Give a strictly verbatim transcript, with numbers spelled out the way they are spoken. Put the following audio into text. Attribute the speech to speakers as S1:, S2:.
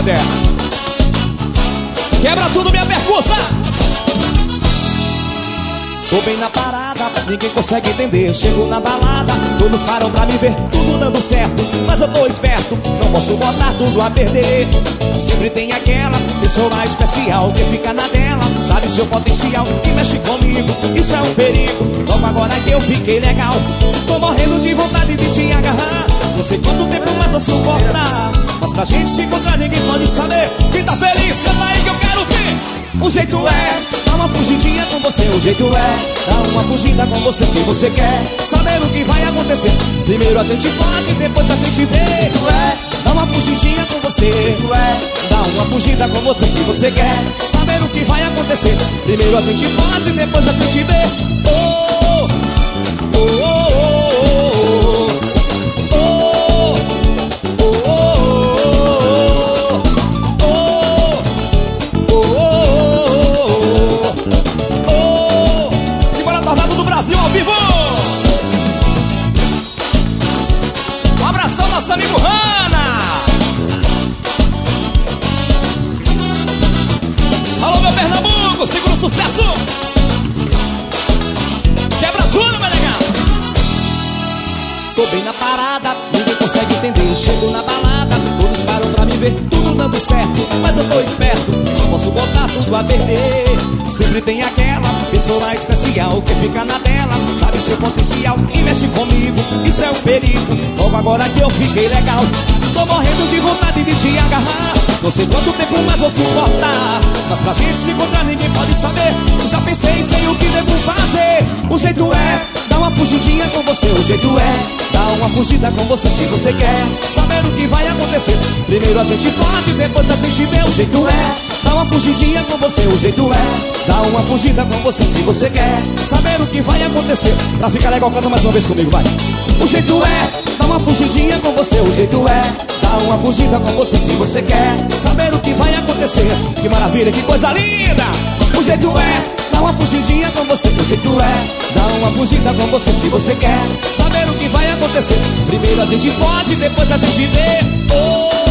S1: Zé. Quebra tudo, minha percussa. Tô bem na parada, ninguém consegue entender. Chego na balada, todos param pra me ver, tudo dando certo. Mas eu tô esperto, não posso botar tudo a perder. Sempre tem aquela pessoa especial que fica na dela, sabe seu potencial, que mexe comigo, isso é um perigo. Logo agora que eu fiquei legal, tô morrendo de vontade de te agarrar. Não sei quanto tempo mais vou suportar, mas pra gente se encontrar ninguém pode saber. Quem tá feliz, canta aí que eu quero ver. O jeito é dar uma fugidinha com você. O jeito é dar uma fugida com você. Se você quer saber o que vai acontecer, primeiro a gente foge, depois a gente vê. O jeito é dar uma fugidinha com você. O jeito é dar uma fugida com você. Se você quer saber o que vai acontecer, primeiro a gente foge, depois a gente vê. Oh, oh, oh, oh, oh, oh, oh. Simbora, Tornado do Brasil ao vivo. Um abração, nosso amigo Rana. Alô, meu Pernambuco, segura o sucesso. Quebra tudo, meu negão. Tô bem na parada, ninguém consegue entender. Chego na balada, todos param pra me ver, tudo dando certo. Mas eu tô esperto, não posso botar tudo a perder. Sempre tem aquela pessoa especial que fica na dela, sabe seu potencial e mexe comigo, isso é um perigo. Logo agora que eu fiquei legal, tô morrendo de vontade de te agarrar. Não sei quanto tempo mais vou suportar, mas pra gente se encontrar ninguém pode saber. Já pensei, sei o que devo fazer. O jeito é dar uma fugidinha com você. O jeito é dar uma fugida com você. Se você quer saber o que vai acontecer, primeiro a gente foge, depois a gente vê. O jeito é dar uma fugidinha com você. O jeito é dar uma fugida com você. Se você quer saber o que vai acontecer, pra ficar legal, canta mais uma vez comigo, vai. O jeito é dar uma fugidinha com você. O jeito é dar uma fugida com você. Se você quer saber o que vai acontecer, que maravilha, que coisa linda. O jeito é dar uma fugidinha com você. O jeito é dar uma fugida com você. Se você quer saber o que vai acontecer, primeiro a gente foge, depois a gente vê. Oh,